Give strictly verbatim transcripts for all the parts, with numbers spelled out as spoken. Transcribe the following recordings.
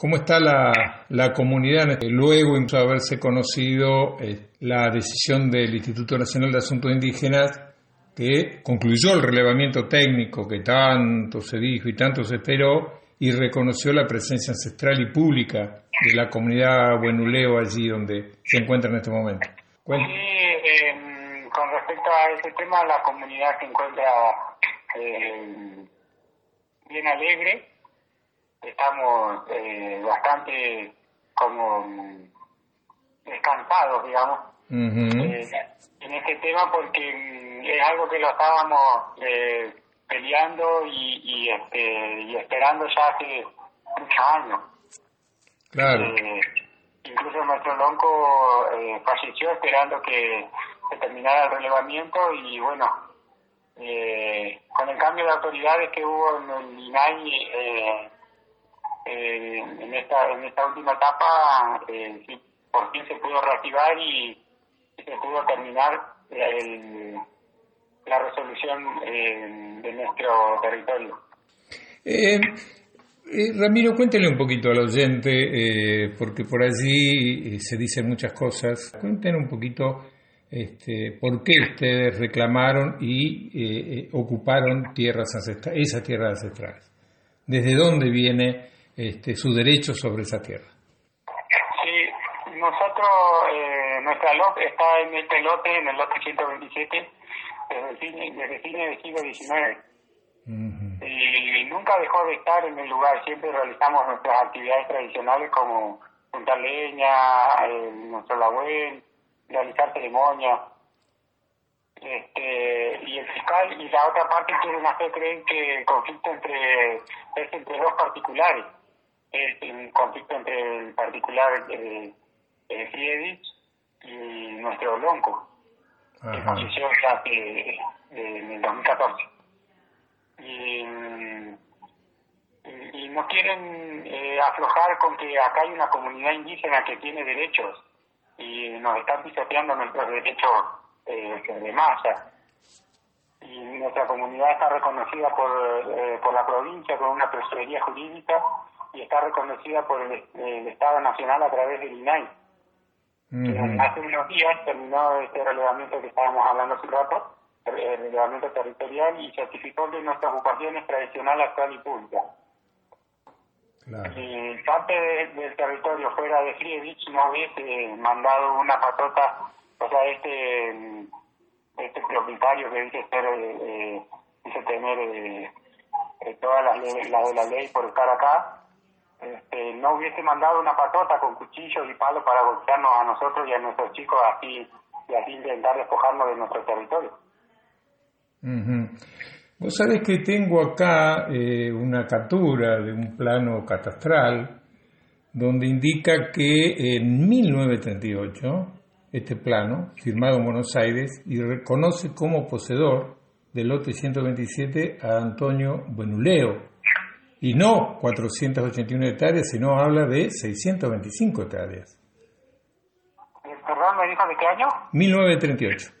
¿Cómo está la, la comunidad luego de haberse conocido eh, la decisión del Instituto Nacional de Asuntos Indígenas que concluyó el relevamiento técnico que tanto se dijo y tanto se esperó y reconoció la presencia ancestral y pública de la comunidad huenuleo allí donde se encuentra en este momento? Cuéntame. Sí, eh, con respecto a ese tema, la comunidad se encuentra eh, bien alegre. Estamos eh, bastante como descansados, digamos, uh-huh. eh, en este tema porque es algo que lo estábamos eh, peleando y, y, este, y esperando ya hace muchos años. Claro. Eh, incluso nuestro lonco eh, falleció esperando que se terminara el relevamiento y bueno, eh, con el cambio de autoridades que hubo en el I N A I, eh, Eh, en esta en esta última etapa eh, sí, por fin se pudo reactivar y, y se pudo terminar el, la resolución eh, de nuestro territorio. Eh, eh, Ramiro, cuéntele un poquito al oyente, eh, porque por allí eh, se dicen muchas cosas. Cuéntenos un poquito este, por qué ustedes reclamaron y eh, eh, ocuparon tierras ancestrales, esas tierras ancestrales. ¿Desde dónde viene Este, su derecho sobre esa tierra? Sí, nosotros, eh, nuestra lote está en este lote, en el lote ciento veintisiete, desde el fines, desde fines del siglo diecinueve. Uh-huh. Y nunca dejó de estar en el lugar, siempre realizamos nuestras actividades tradicionales como juntar leña, eh, nuestro lahuel, realizar ceremonias. Este, y el fiscal y la otra parte quieren hacer creer que el conflicto entre, es entre dos particulares. Es un conflicto entre el particular eh, eh, Friedrich y nuestro lonco, Ajá. que falleció ya que, eh, en el dos mil catorce. Y, y, y no quieren eh, aflojar con que acá hay una comunidad indígena que tiene derechos y nos están pisoteando nuestros derechos eh, de masa. Y nuestra comunidad está reconocida por, eh, por la provincia con una personería jurídica y está reconocida por el, el Estado Nacional a través del I N A I. Uh-huh. Hace unos días terminó este relevamiento que estábamos hablando hace rato, el relevamiento territorial, y certificó que nuestra ocupación es tradicional, actual y pública. Claro. Si parte de, del territorio fuera de Friedrich no hubiese mandado una patota, o sea, este este propietario que dice ser eh, dice tener eh, eh, todas las leyes la de la ley por estar acá, este, no hubiese mandado una patota con cuchillos y palos para golpearnos a nosotros y a nuestros chicos así y así intentar despojarnos de nuestro territorio. Uh-huh. Vos sabés que tengo acá eh, una captura de un plano catastral donde indica que en mil novecientos treinta y ocho este plano, firmado en Buenos Aires, y reconoce como poseedor del lote ciento veintisiete a Antonio Huenuleo, y no cuatrocientas ochenta y una hectáreas, sino habla de seiscientas veinticinco hectáreas. ¿Perdón, me dijo de qué año? mil novecientos treinta y ocho.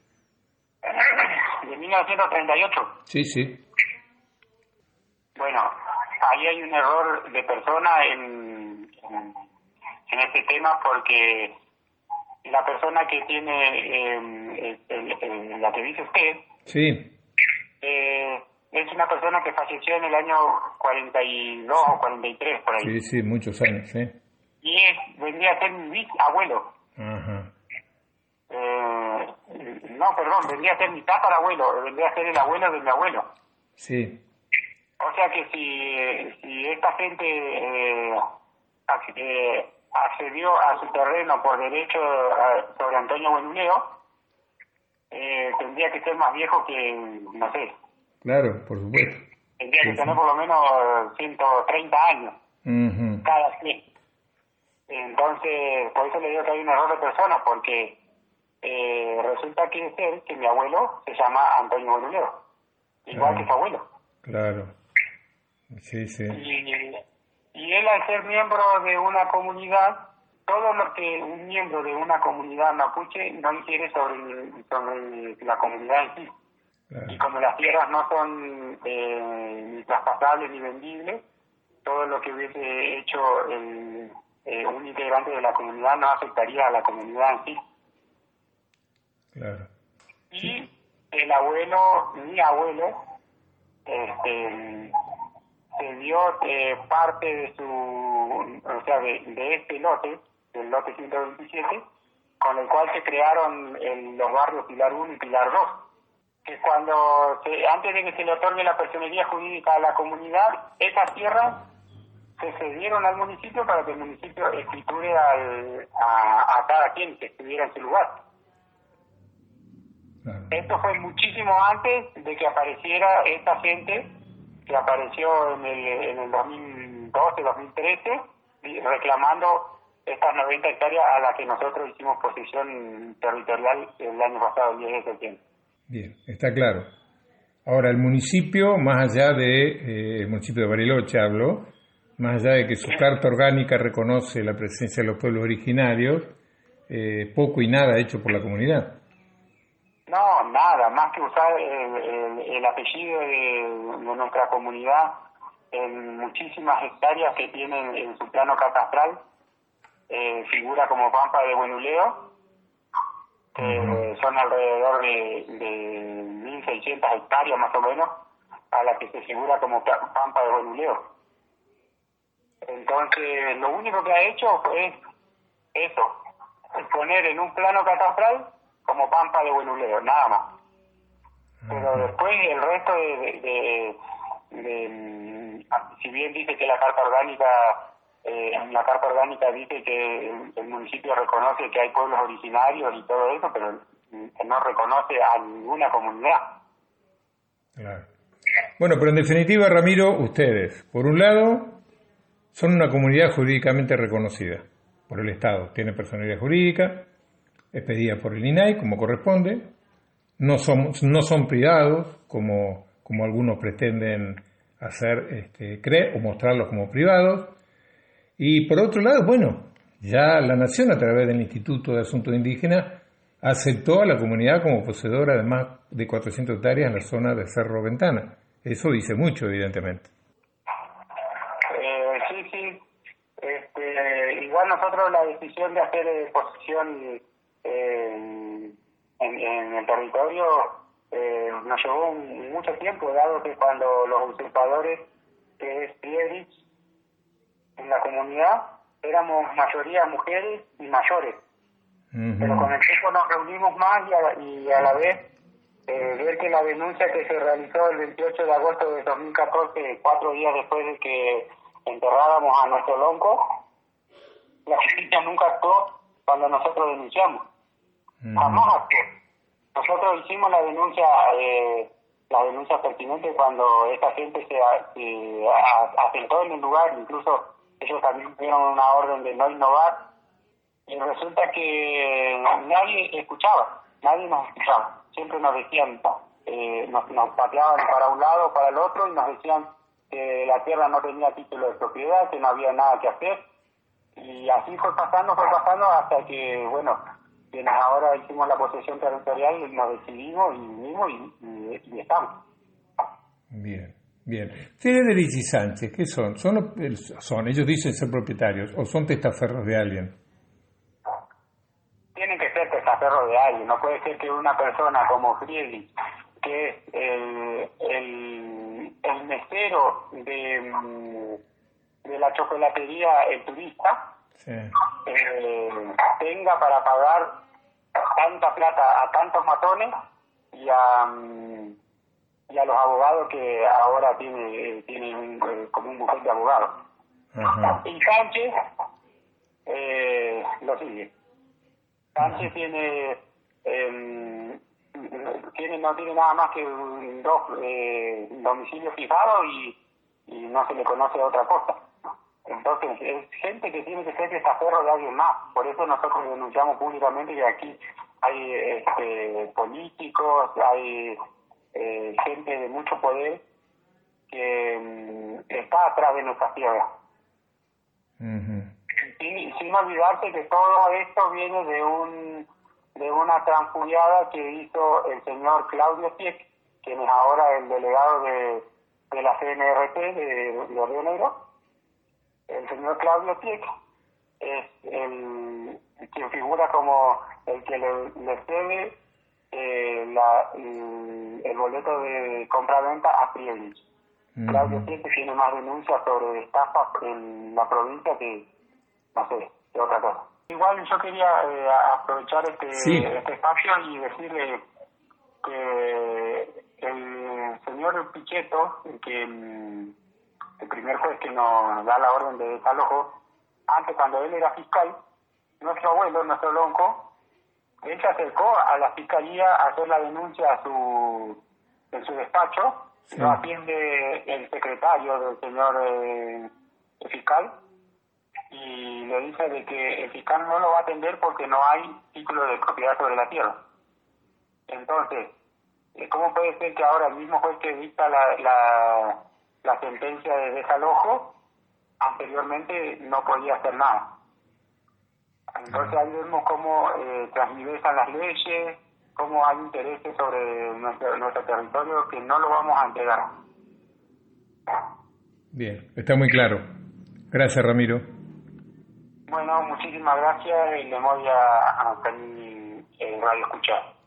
¿De mil novecientos treinta y ocho? Sí, sí. Bueno, ahí hay un error de persona en, en, en este tema porque la persona que tiene, eh, el, el, el, la que dice usted, sí. eh, es una persona que falleció en el año cuarenta y dos o cuarenta y tres, por ahí. Sí, sí, muchos años, sí. Y es, vendría a ser mi bisabuelo. Ajá. Eh, no, perdón, vendría a ser mi tatarabuelo, vendría a ser el abuelo de mi abuelo. Sí. O sea que si, si esta gente eh, eh, accedió a su terreno por derecho a, sobre Antonio Huenuleo, eh, tendría que ser más viejo que, no sé. Claro, por supuesto. Tendría que sí, tener sí. por lo menos ciento treinta años, uh-huh. cada quien. Entonces, por eso le digo que hay un error de persona, porque eh, resulta que es él, que mi abuelo se llama Antonio Huenuleo, igual claro. que su abuelo. Claro. Sí, sí. Y, y él, al ser miembro de una comunidad, todo lo que un miembro de una comunidad mapuche no inquiere sobre, sobre la comunidad en sí. Claro. Y como las tierras no son eh, ni traspasables ni vendibles, todo lo que hubiese hecho el, eh, un integrante de la comunidad no afectaría a la comunidad en sí. Claro. Y el abuelo, mi abuelo, este, se dio eh, parte de su, o sea, de, de este lote, del lote ciento veintisiete, con el cual se crearon el, los barrios Pilar uno y Pilar dos, que cuando, se, antes de que se le otorgue la personería jurídica a la comunidad, esas tierras se cedieron al municipio para que el municipio escriture al, a, a cada quien que estuviera en su lugar. Claro. Esto fue muchísimo antes de que apareciera esta gente que apareció en el, en el dos mil doce, dos mil trece, reclamando estas noventa hectáreas a las que nosotros hicimos posesión territorial el año pasado, el diez de septiembre. Bien, está claro. Ahora, el municipio, más allá de, eh, el municipio de Bariloche hablo, más allá de que su carta orgánica reconoce la presencia de los pueblos originarios, eh, poco y nada hecho por la comunidad. No, nada, más que usar el, el, el apellido de, de nuestra comunidad en muchísimas hectáreas que tienen en su plano catastral, eh, figura como Pampa de Buenuleo, que uh-huh. son alrededor de, de mil seiscientas hectáreas más o menos, a la que se figura como Pampa de Buenuleo. Entonces, lo único que ha hecho es eso, es poner en un plano catastral como Pampa de Buenuleo, nada más. Pero después el resto de, de, de, de, de si bien dice que la carta orgánica, eh, en la carta orgánica dice que el, el municipio reconoce que hay pueblos originarios y todo eso, pero no reconoce a ninguna comunidad. Claro. Bueno, pero en definitiva, Ramiro, ustedes, por un lado, son una comunidad jurídicamente reconocida por el Estado, tiene personalidad jurídica, expedida por el I N A I como corresponde, no son, no son privados como, como algunos pretenden hacer este, creer o mostrarlos como privados. Y por otro lado, bueno, ya la Nación a través del Instituto de Asuntos Indígenas aceptó a la comunidad como poseedora de más de cuatrocientas hectáreas en la zona de Cerro Ventana. Eso dice mucho, evidentemente. Eh, sí, sí. Este, igual nosotros la decisión de hacer eh, posesión Eh, en, en el territorio eh, nos llevó un, mucho tiempo, dado que cuando los usurpadores, que es Friedrich, en la comunidad, éramos mayoría mujeres y mayores. Uh-huh. Pero con el tiempo nos reunimos más y a, y a la vez eh, ver que la denuncia que se realizó el veintiocho de agosto de dos mil catorce, cuatro días después de que enterrábamos a nuestro lonco, la justicia nunca actuó cuando nosotros denunciamos. Uh-huh. Jamás actuó. Nosotros hicimos la denuncia, eh, la denuncia pertinente cuando esta gente se, se asentó en el lugar, incluso ellos también tuvieron una orden de no innovar, y resulta que nadie escuchaba, nadie nos escuchaba. Siempre nos decían, eh, nos, nos pateaban para un lado o para el otro y nos decían que la tierra no tenía título de propiedad, que no había nada que hacer. Y así fue pasando, fue pasando hasta que, bueno, quienes ahora hicimos la posesión territorial, nos decidimos y vinimos y, y, y estamos. Bien, bien. Friedrich y Sánchez, ¿qué son? ¿Son, son? Ellos dicen ser propietarios o son testaferros de alguien? Tienen que ser testaferros de alguien. No puede ser que una persona como Friedrich, que es el, el, el mesero de... de la chocolatería El Turista, sí. eh, tenga para pagar tanta plata a tantos matones y a y a los abogados que ahora tiene tiene un, eh, como un bufete de abogados. Uh-huh. Y Sánchez eh, lo sigue. Sánchez uh-huh. tiene eh, tiene no tiene nada más que dos eh, domicilios fijados y, y no se le conoce otra cosa. Entonces, es gente que tiene que ser testaferro de alguien más. Por eso nosotros denunciamos públicamente que aquí hay este, políticos, hay eh, gente de mucho poder que um, está atrás de nuestras tierras. Uh-huh. Sin, sin olvidarse que todo esto viene de un de una transfugiada que hizo el señor Claudio Pieck, quien es ahora el delegado de, de la C N R T de, de Río Negro. el señor Claudio Tieck es el quien figura como el que le, le cede eh, la, el, el boleto de compra-venta a Friedrich. Uh-huh. Claudio Tieck tiene más denuncias sobre estafas en la provincia que, no sé, que otra cosa. Igual yo quería eh, aprovechar este, sí. este espacio y decirle que el señor Pichetto, que el primer juez que nos da la orden de desalojo, antes cuando él era fiscal, nuestro abuelo, nuestro lonco, él se acercó a la fiscalía a hacer la denuncia a su, en su despacho, sí. Lo atiende el secretario del señor eh, el fiscal, y le dice de que el fiscal no lo va a atender porque no hay título de propiedad sobre la tierra. Entonces, ¿cómo puede ser que ahora el mismo juez que dicta la, la, la sentencia de desalojo, anteriormente no podía hacer nada? Entonces ahí vemos cómo eh, transgiversan las leyes, cómo hay intereses sobre nuestro, nuestro territorio que no lo vamos a entregar. Bien, está muy claro. Gracias, Ramiro. Bueno, muchísimas gracias y le voy a, a, a Radio Escuchar.